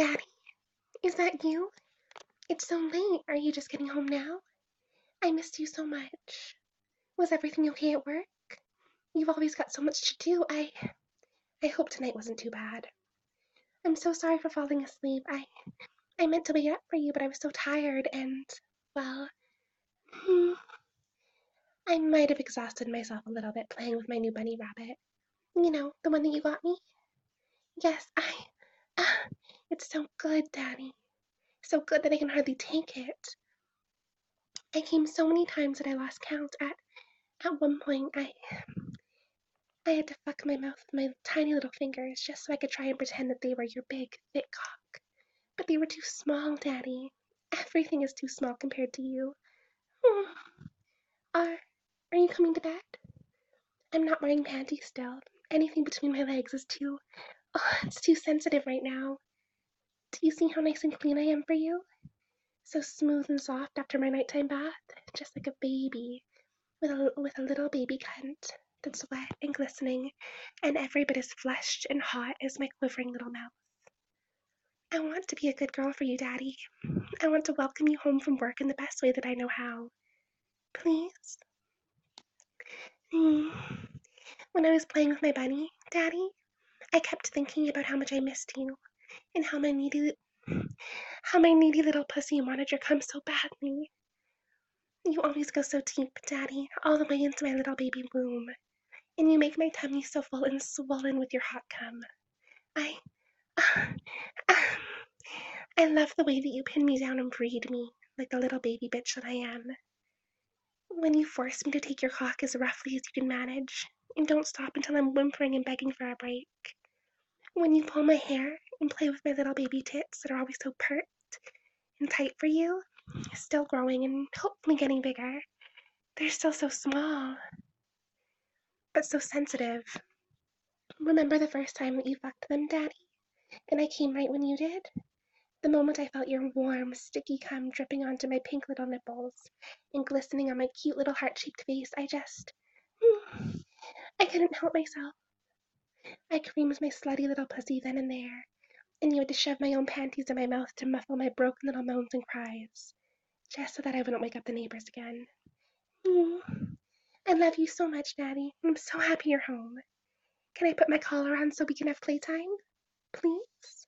Daddy, is that you? It's so late. Are you just getting home now? I missed you so much. Was everything okay at work? You've always got so much to do. I hope tonight wasn't too bad. I'm so sorry for falling asleep. I meant to wake up for you, but I was so tired and, well, hmm, I might have exhausted myself a little bit playing with my new bunny rabbit. You know, the one that you got me? Yes, ah, it's so good, Daddy. So good that I can hardly take it. I came so many times that I lost count. At one point, I had to fuck my mouth with my tiny little fingers just so I could try and pretend that they were your big, thick cock. But they were too small, Daddy. Everything is too small compared to you. Are are you coming to bed? I'm not wearing panties still. Anything between my legs is too it's too sensitive right now. Do you see how nice and clean I am for you? So smooth and soft after my nighttime bath, just like a baby with a little baby cunt that's wet and glistening, and every bit as fleshed and hot as my quivering little mouth. I want to be a good girl for you, Daddy. I want to welcome you home from work in the best way that I know how. Please? Hmm. When I was playing with my bunny, Daddy, I kept thinking about how much I missed you, and how my needy little pussy wanted your cum so badly. You always go so deep, Daddy, all the way into my little baby womb, and you make my tummy so full and swollen with your hot cum. I, I love the way that you pin me down and breed me, like the little baby bitch that I am. When you force me to take your cock as roughly as you can manage, and don't stop until I'm whimpering and begging for a break. When you pull my hair and play with my little baby tits that are always so pert and tight for you, still growing and hopefully getting bigger. They're still so small, but so sensitive. Remember the first time that you fucked them, Daddy? And I came right when you did? The moment I felt your warm, sticky cum dripping onto my pink little nipples and glistening on my cute little heart-shaped face, I couldn't help myself. I creamed my slutty little pussy then and there, and you had to shove my own panties in my mouth to muffle my broken little moans and cries, just so that I wouldn't wake up the neighbors again. I love you so much, Daddy. I'm so happy you're home. Can I put my collar on so we can have playtime? Please?